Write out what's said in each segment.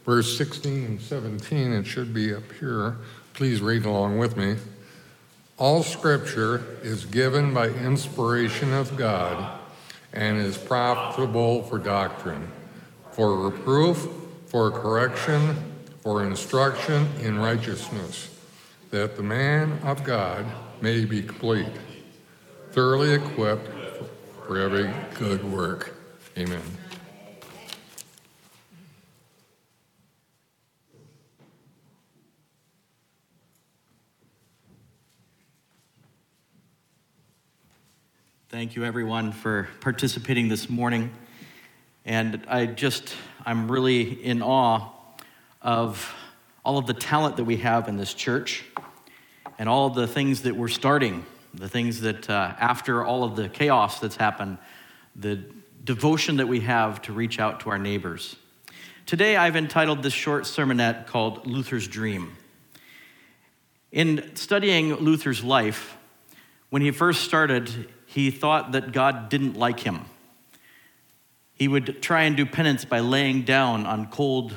Verse 16 and 17, it should be up here. Please read along with me. All Scripture is given by inspiration of God and is profitable for doctrine, for reproof, for correction, for instruction in righteousness, that the man of God may be complete, thoroughly equipped for every good work. Amen. Thank you, everyone, for participating this morning. And I'm really in awe of all of the talent that we have in this church and all of the things that we're starting, the things that after all of the chaos that's happened, the devotion that we have to reach out to our neighbors. Today, I've entitled this short sermonette called Luther's Dream. In studying Luther's life, when he first started, he thought that God didn't like him. He would try and do penance by laying down on cold,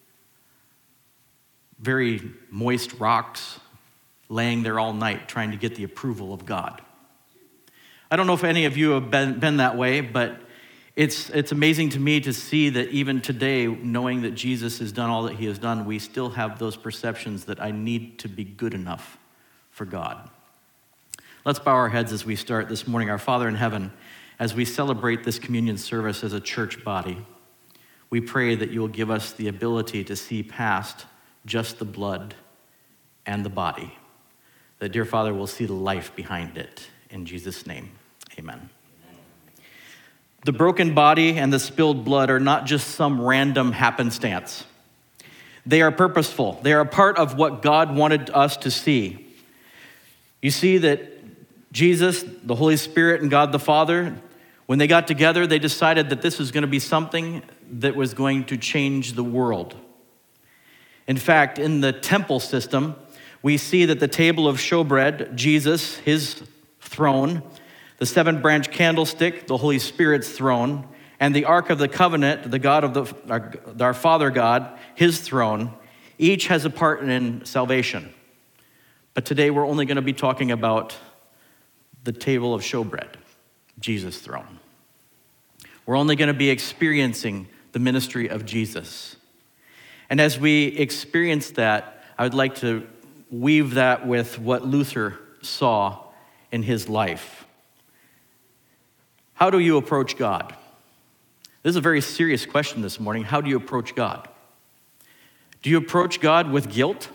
very moist rocks, laying there all night, trying to get the approval of God. I don't know if any of you have been that way, but it's amazing to me to see that even today, knowing that Jesus has done all that he has done, we still have those perceptions that I need to be good enough for God. Let's bow our heads as we start this morning. Our Father in heaven, as we celebrate this communion service as a church body, we pray that you will give us the ability to see past just the blood and the body. That, dear Father, we'll see the life behind it. In Jesus' name, amen. The broken body and the spilled blood are not just some random happenstance. They are purposeful. They are a part of what God wanted us to see. You see that Jesus, the Holy Spirit, and God the Father, when they got together, they decided that this was going to be something that was going to change the world. In fact, in the temple system, we see that the table of showbread, Jesus, his throne, the 7-branch candlestick, the Holy Spirit's throne, and the Ark of the Covenant, the God of our Father God, his throne, each has a part in salvation. But today we're only going to be talking about the table of showbread, Jesus' throne. We're only going to be experiencing the ministry of Jesus. And as we experience that, I would like to weave that with what Luther saw in his life. How do you approach God? This is a very serious question this morning. How do you approach God? Do you approach God with guilt?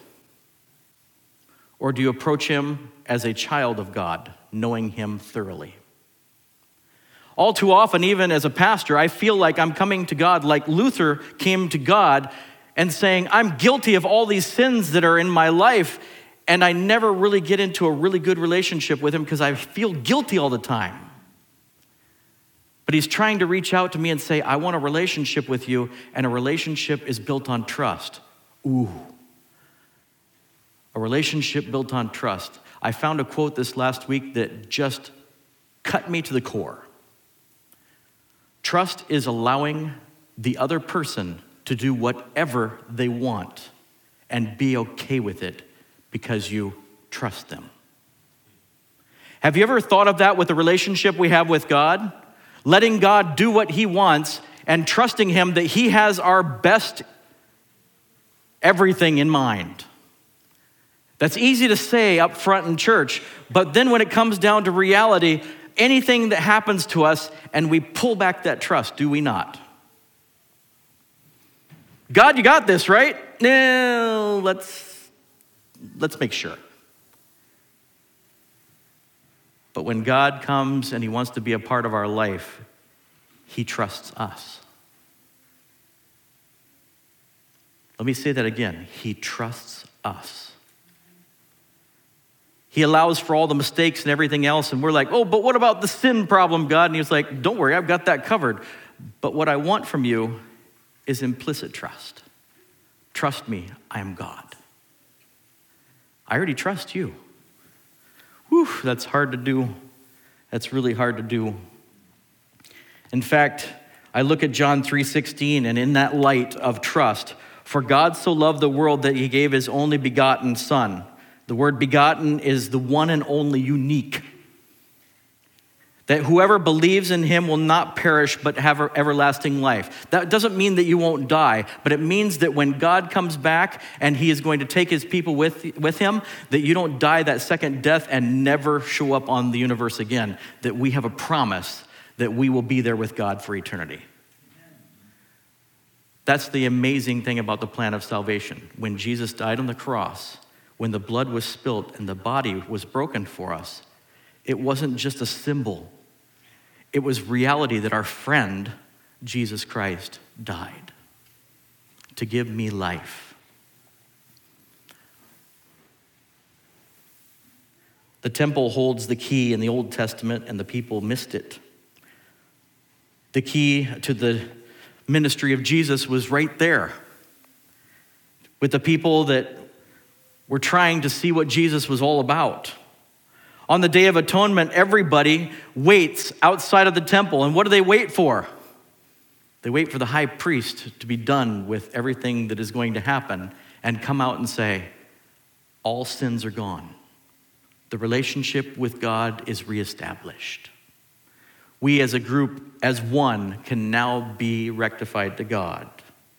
Or do you approach him as a child of God, knowing him thoroughly? All too often, even as a pastor, I feel like I'm coming to God like Luther came to God and saying, I'm guilty of all these sins that are in my life, and I never really get into a really good relationship with him because I feel guilty all the time. But he's trying to reach out to me and say, I want a relationship with you, and a relationship is built on trust. Ooh. A relationship built on trust. I found a quote this last week that just cut me to the core. Trust is allowing the other person to do whatever they want and be okay with it because you trust them. Have you ever thought of that with the relationship we have with God? Letting God do what he wants and trusting him that he has our best everything in mind. That's easy to say up front in church, but then when it comes down to reality, anything that happens to us and we pull back that trust, do we not? God, you got this, right? No, let's make sure. But when God comes and he wants to be a part of our life, he trusts us. Let me say that again. He trusts us. He allows for all the mistakes and everything else, and we're like, oh, but what about the sin problem, God? And he's like, don't worry, I've got that covered. But what I want from you is implicit trust. Trust me, I am God. I already trust you. Whew, that's hard to do. That's really hard to do. In fact, I look at John 3:16, and in that light of trust, For God so loved the world that he gave his only begotten Son. The word begotten is the one and only, unique. That whoever believes in him will not perish but have everlasting life. That doesn't mean that you won't die, but it means that when God comes back and he is going to take his people with him, that you don't die that second death and never show up on the universe again. That we have a promise that we will be there with God for eternity. That's the amazing thing about the plan of salvation. When Jesus died on the cross, when the blood was spilt and the body was broken for us, it wasn't just a symbol. It was reality that our friend, Jesus Christ, died to give me life. The temple holds the key in the Old Testament, and the people missed it. The key to the ministry of Jesus was right there with the people that were trying to see what Jesus was all about. On the Day of Atonement, everybody waits outside of the temple. And what do they wait for? They wait for the high priest to be done with everything that is going to happen and come out and say, all sins are gone. The relationship with God is reestablished. We as a group, as one, can now be rectified to God.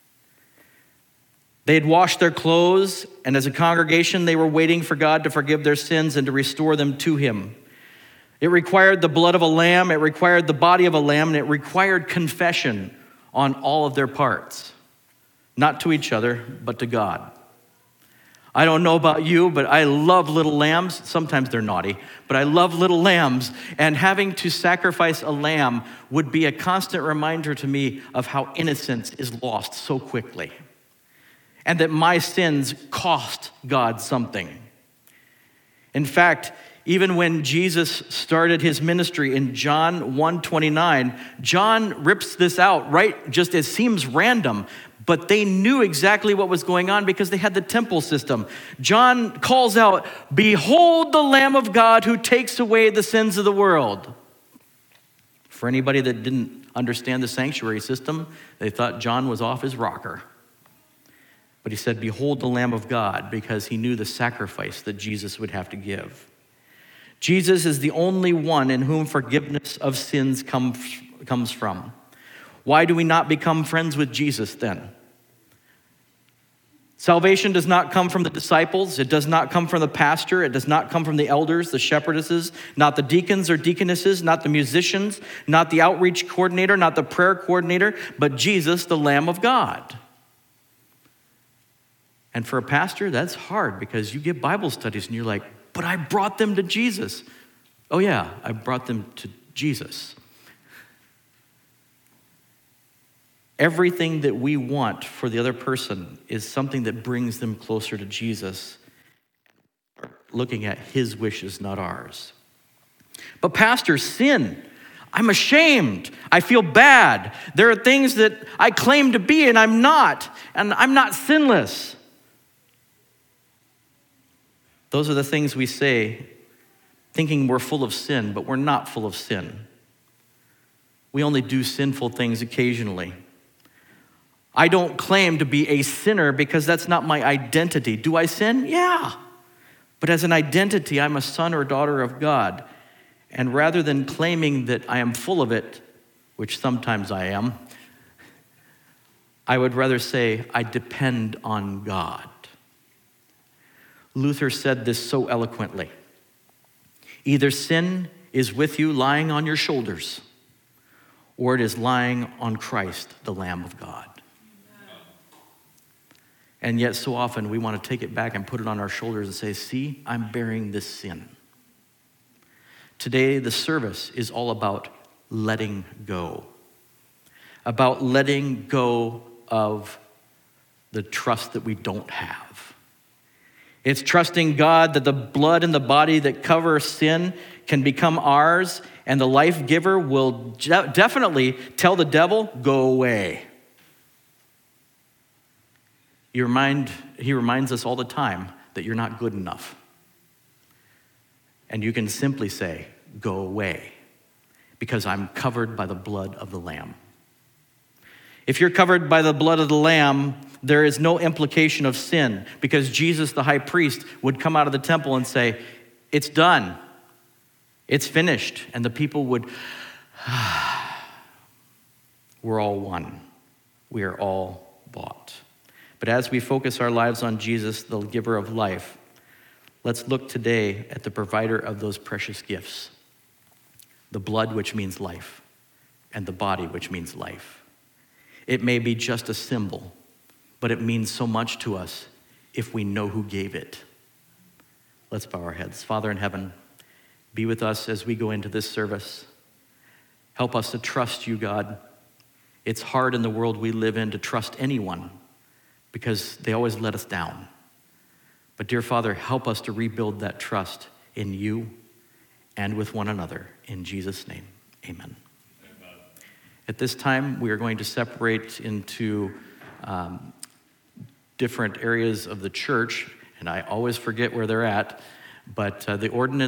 They had washed their clothes, and as a congregation, they were waiting for God to forgive their sins and to restore them to him. It required the blood of a lamb, it required the body of a lamb, and it required confession on all of their parts. Not to each other, but to God. I don't know about you, but I love little lambs. Sometimes they're naughty, but I love little lambs. And having to sacrifice a lamb would be a constant reminder to me of how innocence is lost so quickly. And that my sins cost God something. In fact, even when Jesus started his ministry in John 1:29, John rips this out, right? Just it seems random, but they knew exactly what was going on because they had the temple system. John calls out, "Behold the Lamb of God who takes away the sins of the world." For anybody that didn't understand the sanctuary system, they thought John was off his rocker. But he said, "Behold the Lamb of God," because he knew the sacrifice that Jesus would have to give. Jesus is the only one in whom forgiveness of sins comes from. Why do we not become friends with Jesus then? Salvation does not come from the disciples. It does not come from the pastor. It does not come from the elders, the shepherdesses, not the deacons or deaconesses, not the musicians, not the outreach coordinator, not the prayer coordinator, but Jesus, the Lamb of God. And for a pastor, that's hard because you give Bible studies and you're like, but I brought them to Jesus. Oh yeah, I brought them to Jesus. Everything that we want for the other person is something that brings them closer to Jesus. We're looking at his wishes, not ours. But pastor, sin. I'm ashamed. I feel bad. There are things that I claim to be and I'm not sinless. Those are the things we say, thinking we're full of sin, but we're not full of sin. We only do sinful things occasionally. I don't claim to be a sinner because that's not my identity. Do I sin? Yeah. But as an identity, I'm a son or daughter of God. And rather than claiming that I am full of it, which sometimes I am, I would rather say I depend on God. Luther said this so eloquently. Either sin is with you lying on your shoulders, or it is lying on Christ, the Lamb of God. And yet so often we want to take it back and put it on our shoulders and say, see, I'm bearing this sin. Today, the service is all about letting go. About letting go of the trust that we don't have. It's trusting God that the blood and the body that cover sin can become ours, and the life giver will definitely tell the devil, go away. He reminds us all the time that you're not good enough. And you can simply say, go away, because I'm covered by the blood of the Lamb. If you're covered by the blood of the Lamb, there is no implication of sin, because Jesus, the high priest, would come out of the temple and say, it's done. It's finished. And the people would, we're all one. We are all bought. But as we focus our lives on Jesus, the giver of life, let's look today at the provider of those precious gifts. The blood, which means life, and the body, which means life. It may be just a symbol, but it means so much to us if we know who gave it. Let's bow our heads. Father in heaven, be with us as we go into this service. Help us to trust you, God. It's hard in the world we live in to trust anyone because they always let us down. But dear Father, help us to rebuild that trust in you and with one another. In Jesus' name, amen. At this time, we are going to separate into different areas of the church, and I always forget where they're at, but the ordinance